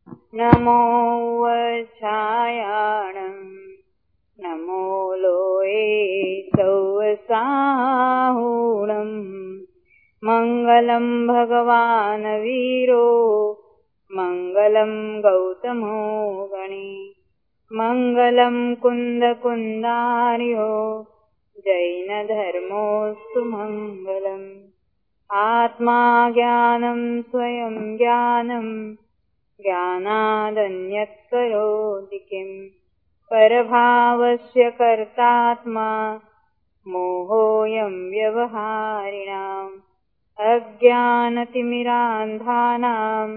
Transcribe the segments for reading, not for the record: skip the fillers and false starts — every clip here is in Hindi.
नमो वच्छायाणं नमो लोये सौवसाहुणं मङ्गलं भगवान् वीरो मङ्गलं गौतमो गणे मङ्गलं कुन्दकुन्दार्यो जैनधर्मोऽस्तु मङ्गलम् आत्मा ज्ञानं स्वयं ज्ञानं ज्ञानादन्यत् करोति किम् परभावस्य कर्तात्मा मोहोऽयं व्यवहारिणाम् अज्ञानतिमिरान्धानां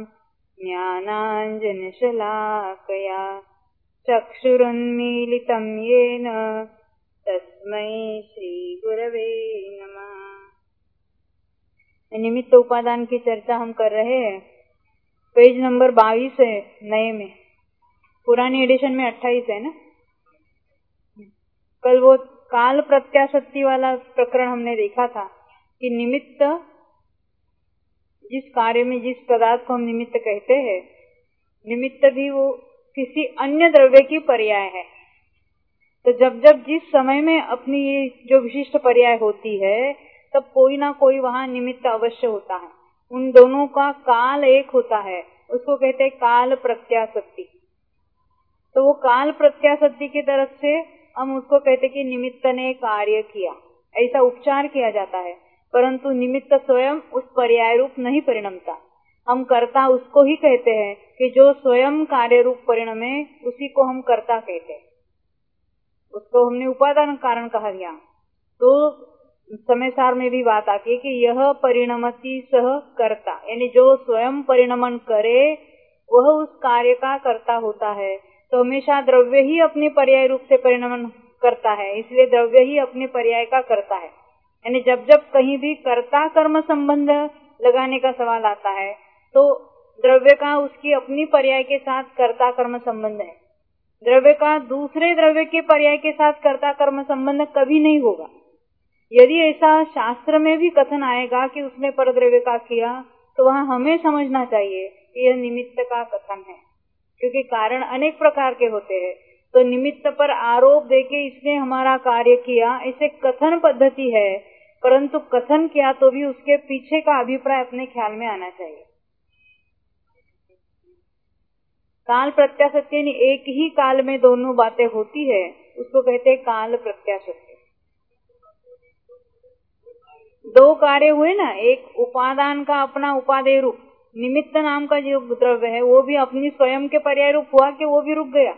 ज्ञानाञ्जनशलाकया चक्षुरुन्मीलितं येन तस्मै श्रीगुरवे नमः। निमित्त उपादान की चर्चा हम कर रहे हैं। पेज नंबर 22 है नए में, पुरानी एडिशन में 28 है ना। कल वो काल प्रत्याशक्ति वाला प्रकरण हमने देखा था कि निमित्त, जिस कार्य में जिस पदार्थ को हम निमित्त कहते हैं, निमित्त भी वो किसी अन्य द्रव्य की पर्याय है। तो जब जब जिस समय में अपनी ये जो विशिष्ट पर्याय होती है, तब कोई ना कोई वहाँ निमित्त अवश्य होता है। उन दोनों का काल एक होता है, उसको कहते हैं काल प्रत्याशक्ति। तो वो काल प्रत्याशक्ति की तरफ से हम उसको कहते हैं कि निमित्त ने कार्य किया, ऐसा उपचार किया जाता है। परंतु निमित्त स्वयं उस पर्याय रूप नहीं परिणमता। हम कर्ता उसको ही कहते हैं कि जो स्वयं कार्य रूप परिणमे, उसी को हम कर्ता कहते हैं। उसको हमने उपादान कारण कहा गया। तो समय सार में भी बात आती है कि यह परिणमति सह कर्ता, यानी जो स्वयं परिणमन करे वह उस कार्य का कर्ता होता है। तो हमेशा द्रव्य ही अपने पर्याय रूप से परिणमन करता है, इसलिए द्रव्य ही अपने पर्याय का करता है। यानी जब जब कहीं भी कर्ता कर्म संबंध लगाने का सवाल आता है, तो द्रव्य का उसकी अपनी पर्याय के साथ कर्ता कर्म संबंध है। द्रव्य का दूसरे द्रव्य के पर्याय के साथ कर्ता कर्म संबंध कभी नहीं होगा। यदि ऐसा शास्त्र में भी कथन आएगा कि उसने परद्रव्य का किया, तो वहाँ हमें समझना चाहिए कि यह निमित्त का कथन है, क्योंकि कारण अनेक प्रकार के होते हैं। तो निमित्त पर आरोप देके इसने हमारा कार्य किया, इसे कथन पद्धति है, परंतु कथन किया तो भी उसके पीछे का अभिप्राय अपने ख्याल में आना चाहिए। काल प्रत्याशक्ति, एक ही काल में दोनों बातें होती है, उसको कहते हैं काल प्रत्याशक्ति। दो कार्य हुए ना, एक उपादान का अपना उपादेय रूप, निमित्त नाम का जो द्रव्य है वो भी अपनी स्वयं के पर्याय रूप हुआ कि वो भी रुक गया।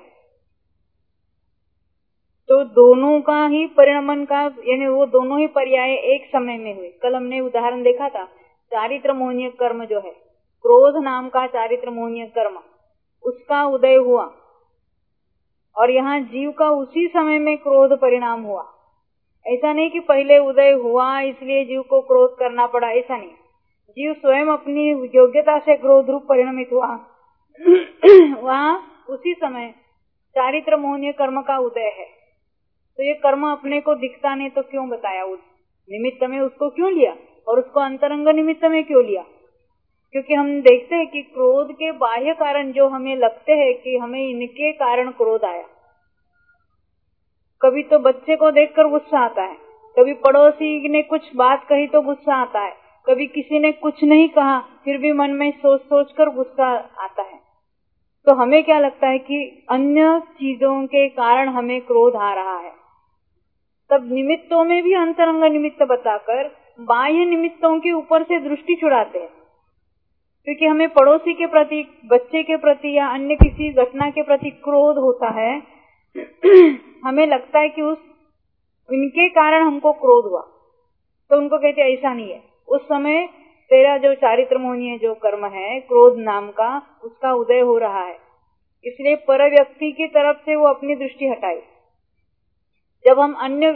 तो दोनों का ही परिणमन का, यानी वो दोनों ही पर्याय एक समय में हुए। कल हमने उदाहरण देखा था, चारित्र मोहनीय कर्म जो है, क्रोध नाम का चारित्र मोहनीय कर्म, उसका उदय हुआ और यहाँ जीव का उसी समय में क्रोध परिणाम हुआ। ऐसा नहीं कि पहले उदय हुआ इसलिए जीव को क्रोध करना पड़ा, ऐसा नहीं। जीव स्वयं अपनी योग्यता से क्रोध रूप परिणमित हुआ वहाँ उसी समय चारित्र मोहनीय कर्म का उदय है। तो ये कर्म अपने को दिखता नहीं तो क्यों बताया, उस निमित्त में उसको क्यों लिया और उसको अंतरंग निमित्त में क्यों लिया? क्योंकि हम देखते हैं कि क्रोध के बाह्य कारण जो हमें लगते हैं कि हमें इनके कारण क्रोध आया। कभी तो बच्चे को देखकर गुस्सा आता है, कभी पड़ोसी ने कुछ बात कही तो गुस्सा आता है, कभी किसी ने कुछ नहीं कहा फिर भी मन में सोच सोच कर गुस्सा आता है। तो हमें क्या लगता है कि अन्य चीजों के कारण हमें क्रोध आ रहा है। तब निमित्तों में भी अंतरंग निमित्त बताकर बाह्य निमित्तों के ऊपर से दृष्टि छुड़ाते हैं। क्योंकि हमें पड़ोसी के प्रति, बच्चे के प्रति या अन्य किसी घटना के प्रति क्रोध होता है हमें लगता है कि इनके कारण हमको क्रोध हुआ। तो उनको कहते ऐसा नहीं है, उस समय तेरा जो चारित्र मोहनीय जो कर्म है क्रोध नाम का, उसका उदय हो रहा है, इसलिए पर व्यक्ति की तरफ से वो अपनी दृष्टि हटाए। जब हम अन्य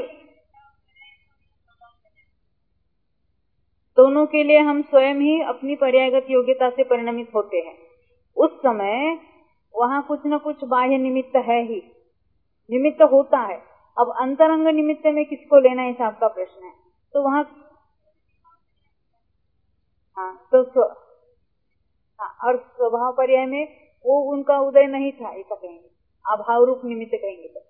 दोनों के लिए हम स्वयं ही अपनी पर्यायगत योग्यता से परिणमित होते हैं, उस समय वहाँ कुछ न कुछ बाह्य निमित्त है ही, निमित्त होता है। अब अंतरंग निमित्त में किसको लेना है, ऐसा आपका प्रश्न है। तो वहाँ और स्वभाव पर्याय में वो उनका उदय नहीं था, ऐसा कहेंगे, अभाव रूप निमित्त कहेंगे। तो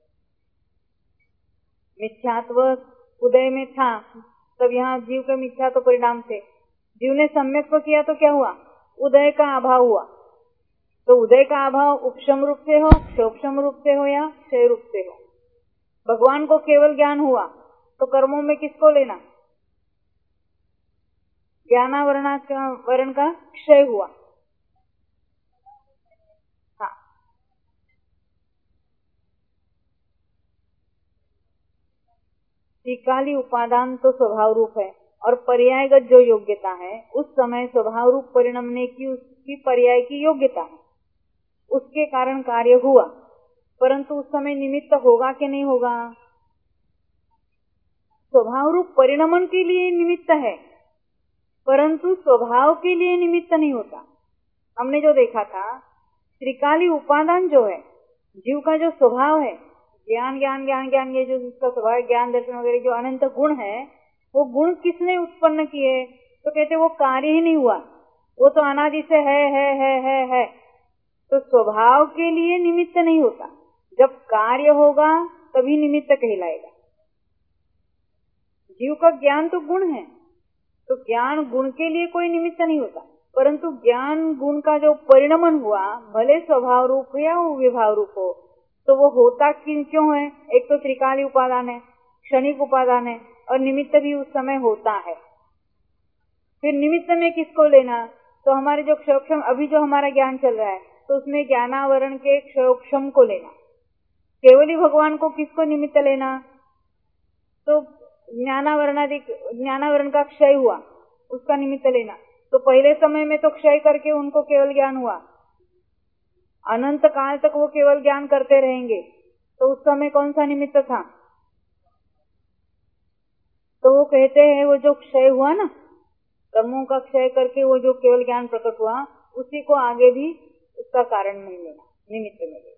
मिथ्यात्व उदय में था, तब यहाँ जीव के मिथ्यात्व परिणाम थे। जीव ने सम्यक्त्व किया तो क्या हुआ, उदय का अभाव हुआ। तो उदय का अभाव उपशम रूप से हो, क्षोपशम रूप से हो या क्षय रूप से हो। भगवान को केवल ज्ञान हुआ तो कर्मों में किसको लेना, ज्ञानावरण का क्षय हुआ। हाँ, त्रिकाली उपादान तो स्वभाव रूप है और पर्यायगत जो योग्यता है उस समय स्वभाव रूप परिणमने की उसकी पर्याय की योग्यता है, उसके कारण कार्य हुआ। परंतु उस समय निमित्त होगा कि नहीं होगा, स्वभाव रूप परिणमन के लिए निमित्त है परंतु स्वभाव के लिए निमित्त नहीं होता। हमने जो देखा था, त्रिकाली उपादान जो है, जीव का जो स्वभाव है, ज्ञान ज्ञान ज्ञान ज्ञान, ये जो जिसका स्वभाव, ज्ञान दर्शन वगैरह जो अनंत गुण है, वो गुण किसने उत्पन्न किए, तो कहते वो कार्य ही नहीं हुआ, वो तो अनादि से है। तो स्वभाव के लिए निमित्त नहीं होता, जब कार्य होगा तभी निमित्त कहलाएगा। जीव का ज्ञान तो गुण है, तो ज्ञान गुण के लिए कोई निमित्त नहीं होता, परंतु ज्ञान गुण का जो परिणमन हुआ, भले स्वभाव रूप हो या विभाव रूप हो, तो वो होता क्यों है, एक तो त्रिकाली उपादान है, क्षणिक उपादान है, और निमित्त भी उस समय होता है। फिर निमित्त में किसको लेना, तो हमारे जो क्षोक्षम, अभी जो हमारा ज्ञान चल रहा है, तो उसमें ज्ञानावरण के क्षोक्षम को लेना। केवली भगवान को किसको निमित्त लेना, तो ज्ञानावरण का क्षय हुआ, उसका निमित्त लेना। तो पहले समय में तो क्षय करके उनको केवल ज्ञान हुआ, अनंत काल तक वो केवल ज्ञान करते रहेंगे, तो उस समय कौन सा निमित्त था, तो वो कहते हैं वो जो क्षय हुआ ना, कर्मों का क्षय करके वो जो केवल ज्ञान प्रकट हुआ, उसी को आगे भी उसका कारण नहीं लेना, निमित्त में लेना।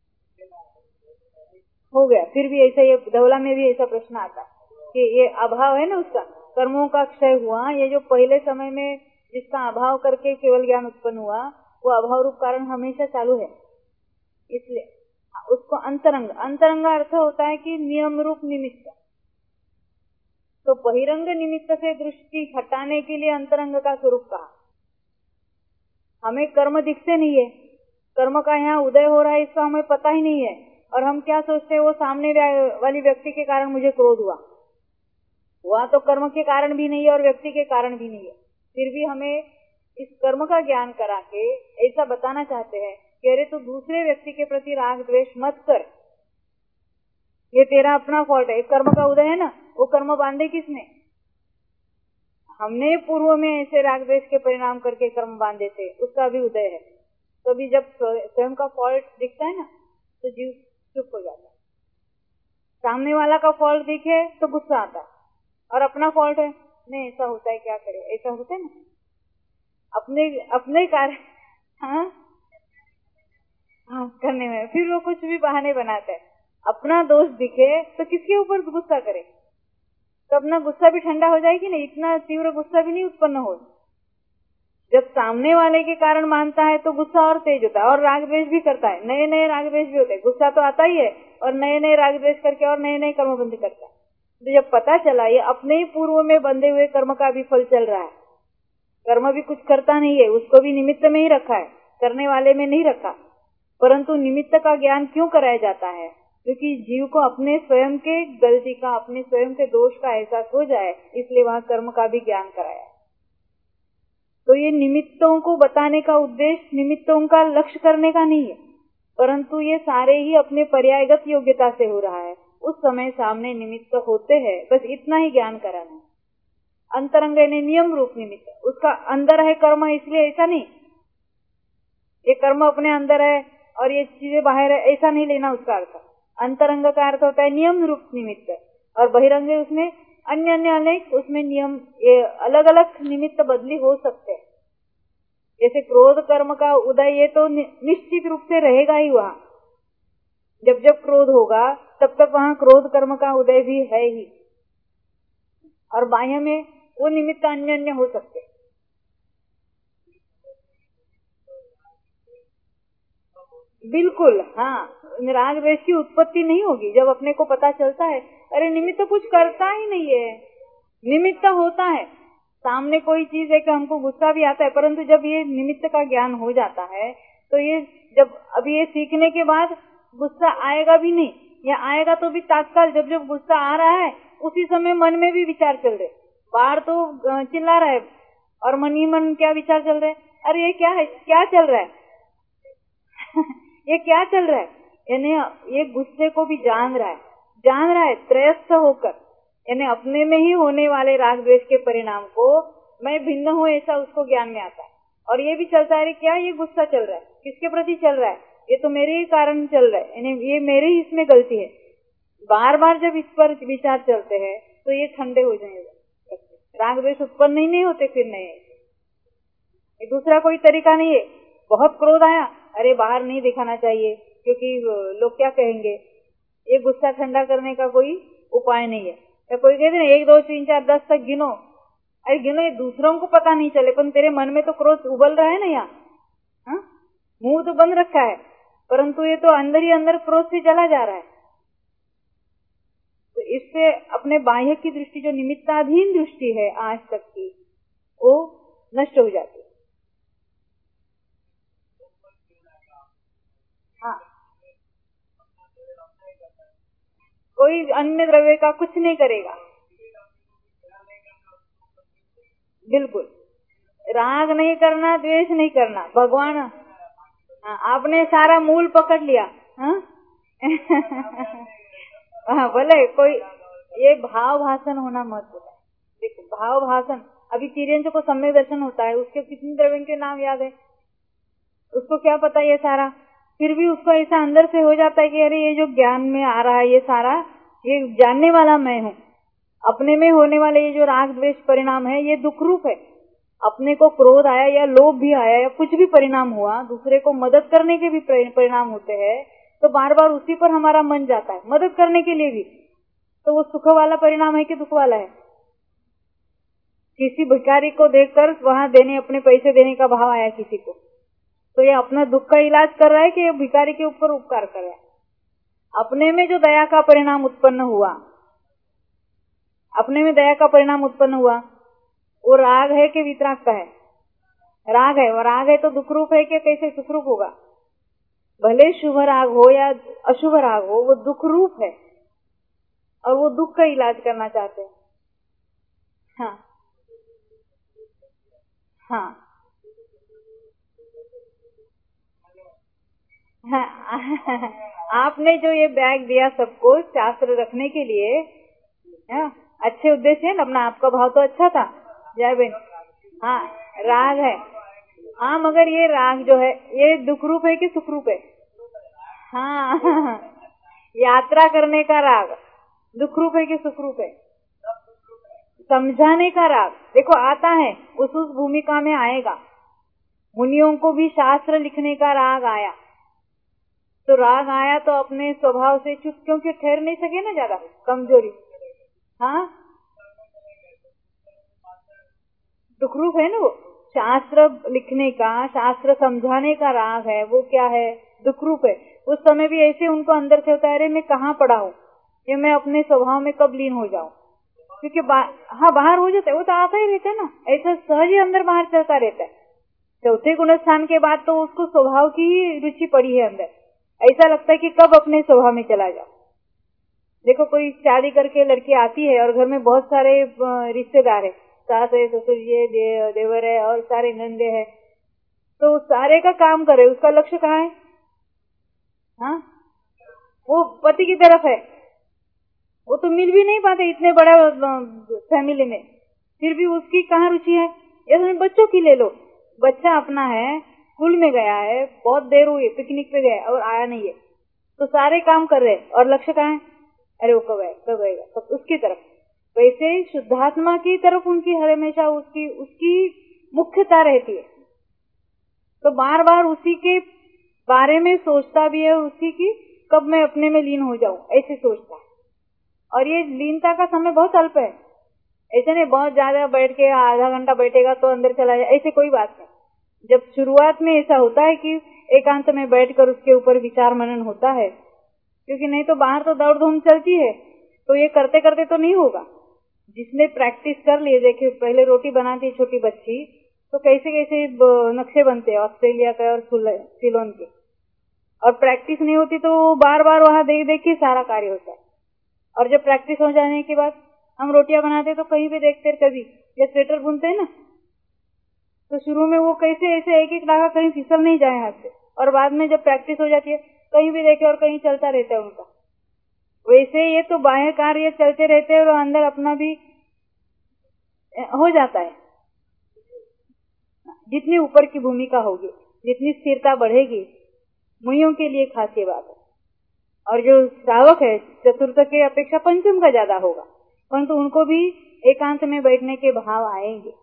हो गया। फिर भी ऐसा, ये धवला में भी ऐसा प्रश्न आता कि ये अभाव है ना उसका, कर्मों का क्षय हुआ, ये जो पहले समय में जिसका अभाव करके केवल ज्ञान उत्पन्न हुआ, वो अभाव रूप कारण हमेशा चालू है, इसलिए उसको अंतरंग अर्थ होता है कि नियम रूप निमित्त। तो बहिरंग निमित्त से दृष्टि हटाने के लिए अंतरंग का स्वरूप कहा। हमें कर्म दिखते नहीं है, कर्म का यहाँ उदय हो रहा है इसका हमें पता ही नहीं है, और हम क्या सोचते हैं, वो सामने वाली व्यक्ति के कारण मुझे क्रोध हुआ तो कर्म के कारण भी नहीं है और व्यक्ति के कारण भी नहीं है। फिर भी हमें इस कर्म का ज्ञान करा के ऐसा बताना चाहते हैं कि अरे तू दूसरे व्यक्ति के प्रति राग द्वेष मत कर, ये तेरा अपना फॉल्ट है। कर्म का उदय है ना, वो कर्म बांधे किसने, हमने पूर्व में ऐसे राग द्वेष के परिणाम करके कर्म बांधे थे, उसका भी उदय है। तो अभी जब स्वयं का फॉल्ट दिखता है ना, तो जीव चुप हो जाता है। सामने वाला का फॉल्ट दिखे तो गुस्सा आता है, और अपना फॉल्ट है, नहीं ऐसा होता है क्या करे, ऐसा होता है ना, अपने कार्य हाँ करने में फिर वो कुछ भी बहाने बनाते हैं। अपना दोष दिखे तो किसके ऊपर गुस्सा करे, तो अपना गुस्सा भी ठंडा हो जाएगी ना, इतना तीव्र गुस्सा भी नहीं उत्पन्न हो। जब सामने वाले के कारण मानता है तो गुस्सा और तेज होता है, और राग द्वेष भी करता है, नए नए राग द्वेष भी होते हैं। गुस्सा तो आता ही है, और नए नए राग द्वेष करके और नए नए कर्म बंद करता है। तो जब पता चला ये अपने ही पूर्व में बंधे हुए कर्म का भी फल चल रहा है, कर्म भी कुछ करता नहीं है, उसको भी निमित्त में ही रखा है, करने वाले में नहीं रखा। परंतु निमित्त का ज्ञान क्यों कराया जाता है, क्योंकि जीव को अपने स्वयं के गलती का, अपने स्वयं के दोष का एहसास हो जाए, इसलिए वहां कर्म का भी ज्ञान कराया। तो ये निमित्तों को बताने का उद्देश्य निमित्तों का लक्ष्य करने का नहीं है, परंतु ये सारे ही अपने पर्यायगत योग्यता से हो रहा है। उस समय सामने निमित्त होते हैं, बस इतना ही ज्ञान कराना है। अंतरंग ने नियम रूप निमित्त, उसका अंदर है कर्म, इसलिए ऐसा नहीं ये कर्म अपने अंदर है और ये चीजें बाहर है, ऐसा नहीं लेना उसका अर्थ। अंतरंग का अर्थ होता है नियम रूप निमित्त, और बहिरंग उसमें अन्य अनेक उसमें नियम, ये अलग अलग निमित्त बदली हो सकते हैं। जैसे क्रोध कर्म का उदय, ये तो निश्चित रूप से रहेगा ही वहां, जब जब क्रोध होगा तब तक वहां क्रोध कर्म का उदय भी है ही, और बाह्य में वो निमित्त अन्य हो सकते। बिल्कुल, हाँ, राग द्वेष की उत्पत्ति नहीं होगी जब अपने को पता चलता है अरे निमित्त तो कुछ करता ही नहीं है, निमित्त होता है। सामने कोई चीज है कि हमको गुस्सा भी आता है, परंतु जब ये निमित्त का ज्ञान हो जाता है तो ये जब अभी ये सीखने के बाद गुस्सा आएगा भी नहीं, या आएगा तो भी तात्काल, जब जब गुस्सा आ रहा है उसी समय मन में भी विचार चल रहे, बाहर तो चिल्ला रहा है और मन ही मन क्या विचार चल रहे हैं, अरे ये क्या है, क्या चल रहा है ये क्या चल रहा है, यानी ये गुस्से को भी जान रहा है त्रयस्थ होकर, यानी अपने में ही होने वाले राग द्वेष के परिणाम को मैं भिन्न हूँ ऐसा उसको ज्ञान में आता है। और ये भी चलता है क्या ये गुस्सा चल रहा है, किसके प्रति चल रहा है, ये तो मेरे ही कारण चल रहा है, यानी ये मेरे ही इसमें गलती है। बार बार जब इस पर विचार चलते हैं तो ये ठंडे हो जाएंगे, राग द्वेष उत्पन्न ही नहीं होते फिर नहीं। दूसरा कोई तरीका नहीं है, बहुत क्रोध आया, अरे बाहर नहीं दिखाना चाहिए क्योंकि लोग क्या कहेंगे, ये गुस्सा ठंडा करने का कोई उपाय नहीं है। तो कोई कहते ना 1 2 3 4 10 तक गिनो, अरे गिनो, ये दूसरों को पता नहीं चले पर तेरे मन में तो क्रोध उबल रहा है ना, यहाँ मुंह तो बंद रखा है परंतु ये तो अंदर ही अंदर क्रोध से चला जा रहा है। तो इससे अपने बाह्य की दृष्टि जो निमित्ताधीन दृष्टि है आज तक की वो नष्ट हो जाती है। हाँ, कोई अन्य द्रव्य का कुछ नहीं करेगा, बिल्कुल राग नहीं करना, द्वेष नहीं करना, भगवान। हाँ, आपने सारा मूल पकड़ लिया। हाँ बोले कोई ये भाव भाषण होना महत्वपूर्ण है। देखो भाव भाषण, अभी तिर्यंच को सम्यक दर्शन होता है, उसके कितने द्रव्य के नाम याद है, उसको क्या पता ये सारा, फिर भी उसको ऐसा अंदर से हो जाता है कि अरे ये जो ज्ञान में आ रहा है ये सारा, ये जानने वाला मैं हूँ, अपने में होने वाले ये जो राग द्वेष परिणाम है ये दुख रूप है। अपने को क्रोध आया या लोभ भी आया या कुछ भी परिणाम हुआ, दूसरे को मदद करने के भी परिणाम होते हैं, तो बार बार उसी पर हमारा मन जाता है मदद करने के लिए भी, तो वो सुख वाला परिणाम है कि दुख वाला है। किसी भिखारी को देखकर वहां देने, अपने पैसे देने का भाव आया किसी को, तो ये अपना दुख का इलाज कर रहा है कि ये भिखारी के ऊपर उपकार कर रहा है। अपने में जो दया का परिणाम उत्पन्न हुआ, अपने में दया का परिणाम उत्पन्न हुआ, वो राग है कि वितराग का है, राग है, और राग है तो दुख रूप है कि कैसे सुख रूप होगा। भले शुभ राग हो या अशुभ राग हो, वो दुख रूप है और वो दुख का इलाज करना चाहते हैं। हाँ हाँ हाँ आपने जो ये बैग दिया सबको शास्त्र रखने के लिए, अच्छे उद्देश्य है ना, अपना आपका भाव तो अच्छा था जय बहन। हाँ राग है, हाँ मगर ये राग जो है ये दुख रूप है कि सुख रूप है? हाँ यात्रा करने का राग दुख रूप है कि सुख रूप है? समझाने का राग देखो आता है, उस भूमिका में आएगा। मुनियों को भी शास्त्र लिखने का राग आया, तो राग आया तो अपने स्वभाव से चुप, क्योंकि ठहर नहीं सके ना, ज्यादा कमजोरी। हाँ दुख रूप है ना वो, शास्त्र लिखने का, शास्त्र समझाने का राग है, वो क्या है? दुख रूप है। उस समय भी ऐसे उनको अंदर से होता है, अरे मैं कहाँ पड़ा हूँ, ये मैं अपने स्वभाव में कब लीन हो जाऊं, क्योंकि हाँ बाहर हो जाता है, वो तो आता ही रहता है ना, ऐसा सहज ही अंदर बाहर चलता रहता है। चौथे गुण स्थान के बाद तो उसको स्वभाव की ही रुचि पड़ी है अंदर, ऐसा लगता है कि कब अपने स्वभाव में चला जाओ। देखो कोई शादी करके लड़की आती है और घर में बहुत सारे रिश्तेदार है, सास है, ससुर जी है, देवर है और सारे नंदे है, तो सारे का काम करे, उसका लक्ष्य कहाँ है? हाँ वो पति की तरफ है, वो तो मिल भी नहीं पाते इतने बड़ा फैमिली में, फिर भी उसकी कहाँ रुचि है? या बच्चों की ले लो, बच्चा अपना है, स्कूल में गया है, बहुत देर हुई, पिकनिक पे गया और आया नहीं है, तो सारे काम कर रहे और लक्ष्य कहाँ है? अरे वो कब आएगा, सब उसकी तरफ। वैसे ही शुद्धात्मा की तरफ उनकी हमेशा उसकी मुख्यता रहती है, तो बार बार उसी के बारे में सोचता भी है, उसी की कब मैं अपने में लीन हो जाऊं ऐसे सोचता है। और ये लीनता का समय बहुत अल्प है, ऐसे नहीं बहुत ज्यादा बैठ के आधा घंटा बैठेगा तो अंदर चला जाए, ऐसे कोई बात नहीं। जब शुरुआत में ऐसा होता है कि एकांत में बैठकर उसके ऊपर विचार मनन होता है, क्योंकि नहीं तो बाहर तो दौड़ धूम चलती है, तो ये करते करते तो नहीं होगा। जिसने प्रैक्टिस कर लिए, देखिए पहले रोटी बनाती है छोटी बच्ची, तो कैसे कैसे नक्शे बनते हैं ऑस्ट्रेलिया के और सिलोन के, और प्रैक्टिस नहीं होती तो बार बार वहां देख देख के सारा कार्य होता है। और जब प्रैक्टिस हो जाने के बाद हम रोटियां बनाते तो कहीं भी देखते, कभी या स्वेटर बुनते हैं ना, तो शुरू में वो कैसे ऐसे एक एक धागा कहीं फिसल नहीं जाए हाथ से, और बाद में जब प्रैक्टिस हो जाती है कहीं भी देखे और कहीं चलता रहता है उनका। वैसे ये तो बाह्य कार्य चलते रहते हैं और अंदर अपना भी हो जाता है। जितनी ऊपर की भूमिका होगी, जितनी स्थिरता बढ़ेगी, मुइयों के लिए खास ये बात है। और जो श्रावक है चतुर्थ के अपेक्षा पंचम का ज्यादा होगा, परंतु उनको भी एकांत में बैठने के भाव आएंगे।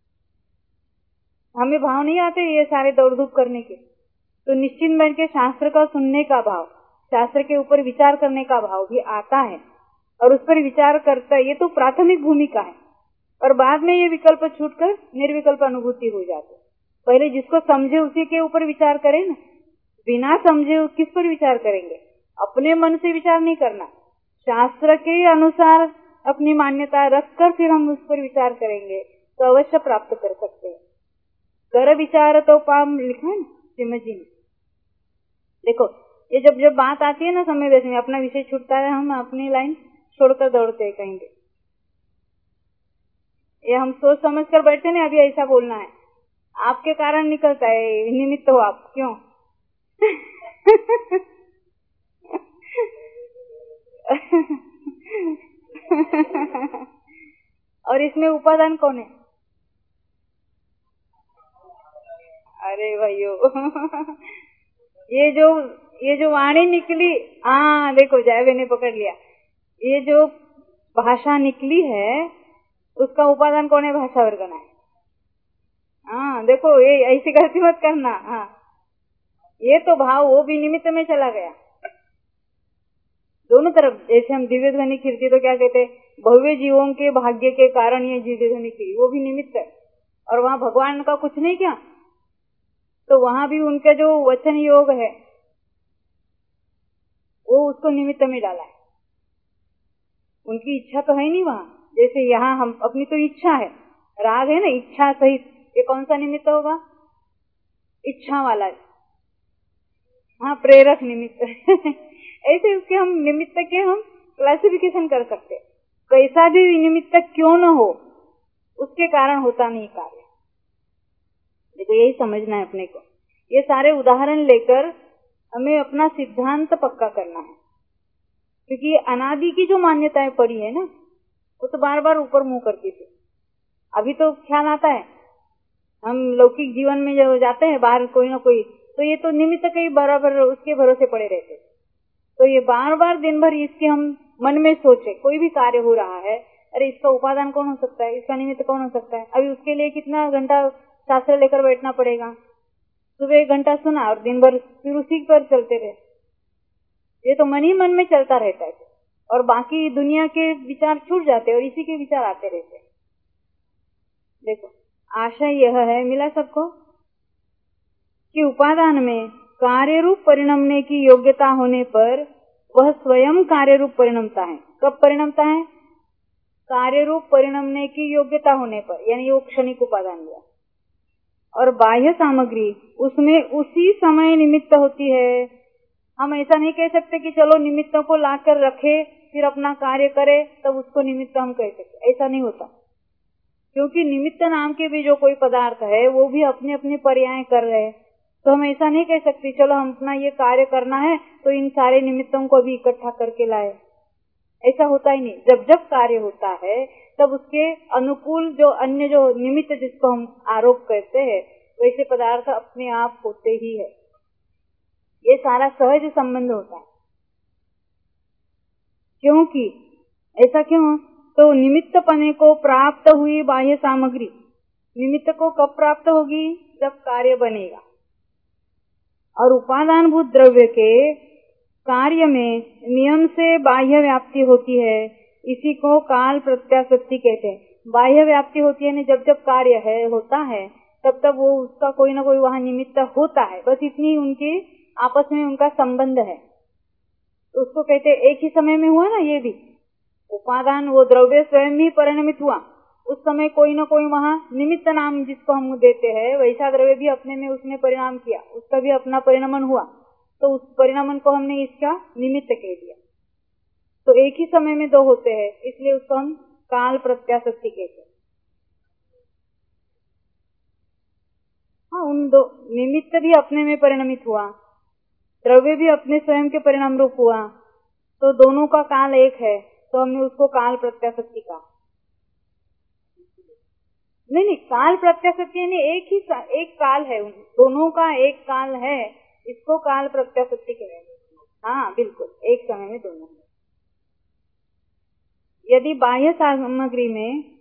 हमें भाव नहीं आते ये सारे दौड़ धूप करने के, तो निश्चिंत बैठ के शास्त्र का सुनने का भाव, शास्त्र के ऊपर विचार करने का भाव भी आता है, और उस पर विचार करता है। ये तो प्राथमिक भूमिका है, और बाद में ये विकल्प छूटकर निर्विकल्प अनुभूति हो जाती है। पहले जिसको समझे उसी के ऊपर विचार करें ना, बिना समझे किस पर विचार करेंगे? अपने मन से विचार नहीं करना, शास्त्र के अनुसार अपनी मान्यता रखकर फिर हम उस पर विचार करेंगे तो अवश्य प्राप्त कर सकते हैं। कर विचार तो पाम लिखा है ना श्रीमद जी ने। देखो ये जब जब बात आती है ना समय देश में, अपना विषय छूटता है, हम अपनी लाइन छोड़कर दौड़ते हैं कहेंगे। ये हम सोच समझ कर बैठते नहीं, अभी ऐसा बोलना है, आपके कारण निकलता है, निमित्त हो आप, क्यों? और इसमें उपादान कौन है? अरे भाइयों, ये जो वाणी निकली, हाँ देखो जायवे ने पकड़ लिया, ये जो भाषा निकली है उसका उपादान कौन है? भाषा वर्गना है। हाँ देखो, ये ऐसी गलती मत करना। हाँ ये तो भाव वो भी निमित्त में चला गया दोनों तरफ। जैसे हम दिव्य ध्वनि कीर्ति तो क्या कहते हैं, भव्य जीवों के भाग्य के कारण ये दिव्य ध्वनि की, वो भी निमित्त है, और वहाँ भगवान का कुछ नहीं क्या, तो वहां भी उनका जो वचन योग है वो उसको निमित्त में डाला है। उनकी इच्छा तो है नहीं वहां, जैसे यहाँ हम अपनी तो इच्छा है, राग है ना, इच्छा सहित, ये कौन सा निमित्त होगा? इच्छा वाला। हाँ प्रेरक निमित्त। ऐसे उसके हम निमित्त के हम क्लासिफिकेशन कर सकते, कैसा भी निमित्त क्यों न हो उसके कारण होता नहीं कार्य। देखो यही समझना है अपने को। ये सारे उदाहरण लेकर हमें अपना सिद्धांत पक्का करना है, क्योंकि अनादि की जो मान्यताएं पड़ी है ना, वो तो बार बार ऊपर मुंह करती थी। अभी तो ख्याल आता है, हम लौकिक जीवन में जब जाते हैं बाहर कोई ना कोई, तो ये तो निमित्त के बराबर उसके भरोसे पड़े रहते। तो ये बार बार दिन भर इसके हम मन में सोचे, कोई भी कार्य हो रहा है, अरे इसका उपादान कौन हो सकता है, इसका निमित्त कौन हो सकता है। अभी उसके लिए कितना घंटा शास्त्र लेकर बैठना पड़ेगा। सुबह 1 घंटा सुना और दिन भर फिर उसी पर चलते रहे। ये तो मन ही मन में चलता रहता है, और बाकी दुनिया के विचार छूट जाते और इसी के विचार आते रहते हैं। देखो आशय यह है, मिला सबको, कि उपादान में कार्य रूप परिणमने की योग्यता होने पर वह स्वयं कार्य रूप परिणमता है। कब परिणमता है? कार्य रूप परिणमने की योग्यता होने पर, यानी वो क्षणिक उपादान लिया। और बाह्य सामग्री उसमें उसी समय निमित्त होती है। हम ऐसा नहीं कह सकते कि चलो निमित्तों को लाकर रखे फिर अपना कार्य करे तब उसको निमित्त हम कह सकते, ऐसा नहीं होता। क्योंकि निमित्त नाम के भी जो कोई पदार्थ है वो भी अपने अपने पर्याय कर रहे हैं, तो हम ऐसा नहीं कह सकते चलो हम अपना ये कार्य करना है तो इन सारे निमित्तों को भी इकट्ठा करके लाए। ऐसा होता ही नहीं। जब जब कार्य होता है तब उसके अनुकूल जो अन्य जो निमित्त जिसको हम आरोप करते हैं वैसे पदार्थ अपने आप होते ही है। ये सारा सहज संबंध होता है। क्योंकि ऐसा क्यों? तो निमित्त पने को प्राप्त हुई बाह्य सामग्री निमित्त को कब प्राप्त होगी? जब कार्य बनेगा। और उपादानभूत द्रव्य के कार्य में नियम से बाह्य व्याप्ति होती है, इसी को काल प्रत्याशक्ति कहते हैं। बाह्य व्याप्ति होती है, जब जब कार्य है होता है तब तक वो उसका कोई ना कोई वहां निमित्त होता है, बस इतनी उनकी आपस में उनका संबंध है। तो उसको कहते एक ही समय में हुआ ना, ये भी उपादान, वो द्रव्य स्वयं ही परिणमित हुआ, उस समय कोई ना कोई वहां निमित्त नाम जिसको हम देते हैं, वैसा द्रव्य भी अपने में उसने परिणाम किया, उसका भी अपना परिणमन हुआ, तो उस परिणमन को हमने इसका निमित्त कह दिया। तो एक ही समय में दो होते हैं, इसलिए उसको हम काल प्रत्याशक्ति कहते हैं। हाँ, उन दो निमित्त भी अपने में परिणमित हुआ, द्रव्य भी अपने स्वयं के परिणाम रूप हुआ, तो दोनों का काल एक है, तो हमने उसको काल प्रत्याशक्ति कहा। नहीं, काल प्रत्याशक्ति यानी एक काल है, दोनों का एक काल है, इसको काल प्रत्याशक्ति कहेंगे। हाँ बिल्कुल, एक समय में दोनों। यदि बाह्य सामग्री में